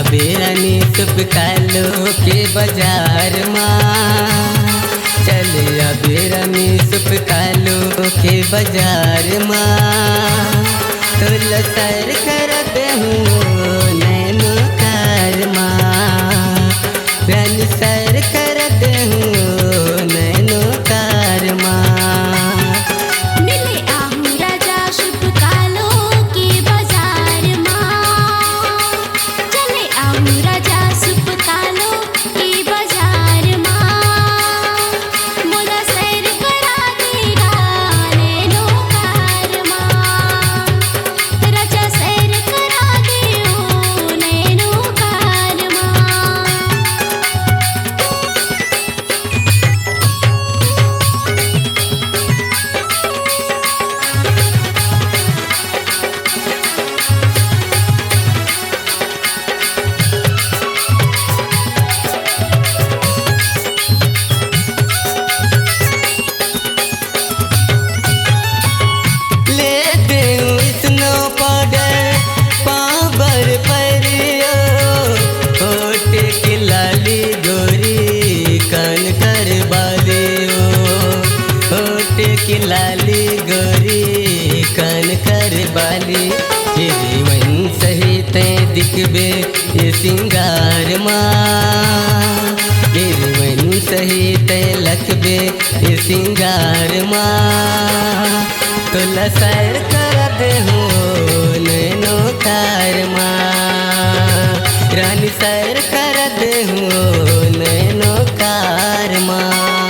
बेरानी सुप कालो के बाजार माँ चलिया बेरानी सुप कालो के बाजार माँ तुल सर कर देहूँ नैनो कार माँ रानी सर कर देहूँ नैनो कार माँ की लाली गोरी कान कर बाली जीवन सहित दिखबे ये सिंगार माँ जीवन सहित लखबे ये सिंगार माँ तुला सर कर देहूँ नैनो कार माँ रानी सर कर देहूँ नैनो कार माँ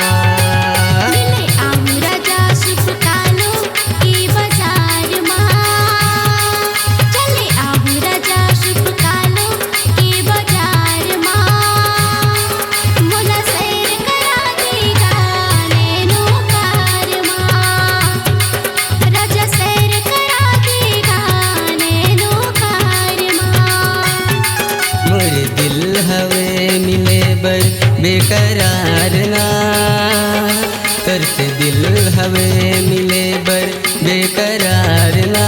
बेकरार ना तरसे दिल हवे मिले बर बेकरार ना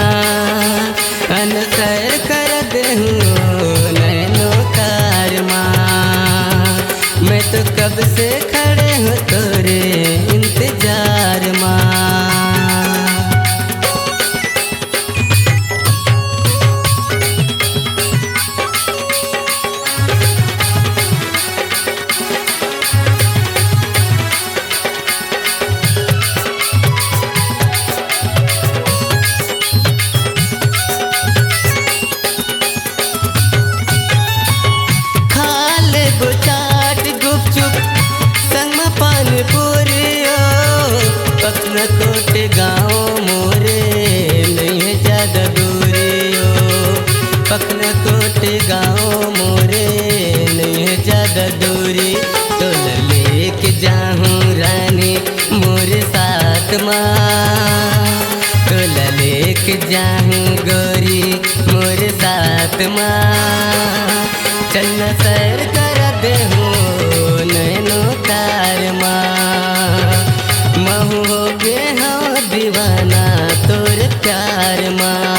अनसर कर देहूँ नैनो कार माँ मैं तो कब से खड़े हूँ तोरे इंतजार माँ कोट गाँव मोरे नहीं है ज़्यादा दूरी हो पकना कोट गाँव मोरे नहीं है ज़्यादा दूरी तो लेके जाऊँ रानी मोरे साथ माँ तो लेके जाऊँ गोरी मोरे साथ माँ चलना सर कर देहूँ नैनो कार माँ महू हो गे हाँ दीवाना तोर प्यार माँ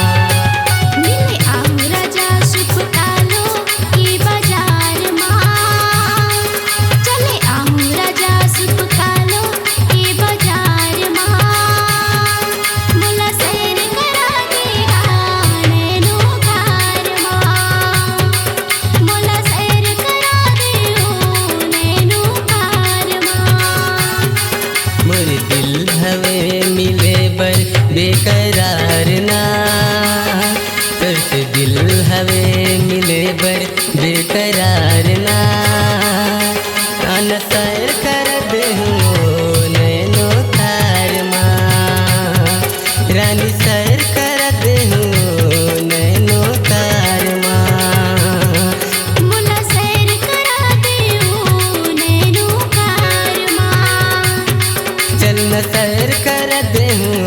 बेकरार ना तरसे दिल हवे मिले बर बेकरार ना अनसर कर देहूँ नैनो कार माँ रानी सर कर देहूँ नैनो कार माँ मुला सैर करा देहूँ नैनो कार माँ चलना सर कर देहूँ